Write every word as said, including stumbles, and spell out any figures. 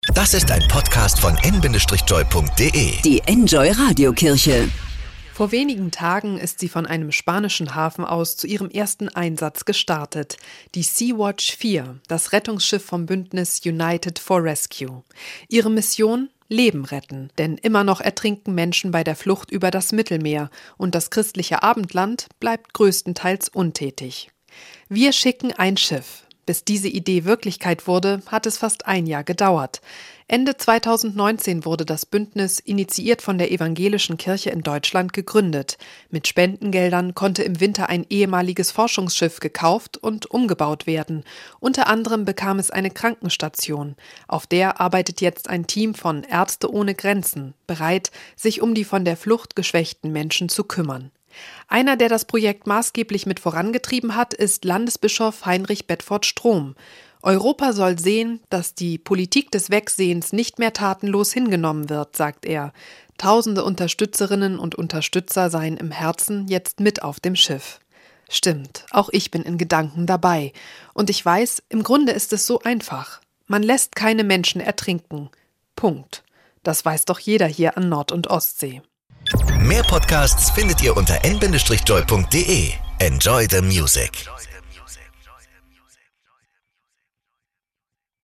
Das ist ein Podcast von en Bindestrich-joy punkt de. Die Enjoy Radiokirche. Vor wenigen Tagen ist sie von einem spanischen Hafen aus zu ihrem ersten Einsatz gestartet. Die Sea-Watch vier, das Rettungsschiff vom Bündnis United for Rescue. Ihre Mission? Leben retten, denn immer noch ertrinken Menschen bei der Flucht über das Mittelmeer und das christliche Abendland bleibt größtenteils untätig. Wir schicken ein Schiff. Bis diese Idee Wirklichkeit wurde, hat es fast ein Jahr gedauert. Ende zweitausendneunzehn wurde das Bündnis, initiiert von der Evangelischen Kirche in Deutschland, gegründet. Mit Spendengeldern konnte im Winter ein ehemaliges Forschungsschiff gekauft und umgebaut werden. Unter anderem bekam es eine Krankenstation. Auf der arbeitet jetzt ein Team von Ärzte ohne Grenzen, bereit, sich um die von der Flucht geschwächten Menschen zu kümmern. Einer, der das Projekt maßgeblich mit vorangetrieben hat, ist Landesbischof Heinrich Bedford-Strom. Europa soll sehen, dass die Politik des Wegsehens nicht mehr tatenlos hingenommen wird, sagt er. Tausende Unterstützerinnen und Unterstützer seien im Herzen jetzt mit auf dem Schiff. Stimmt, auch ich bin in Gedanken dabei. Und ich weiß, im Grunde ist es so einfach. Man lässt keine Menschen ertrinken. Punkt. Das weiß doch jeder hier an Nord- und Ostsee. Mehr Podcasts findet ihr unter en Bindestrich-joy punkt de. Enjoy the music.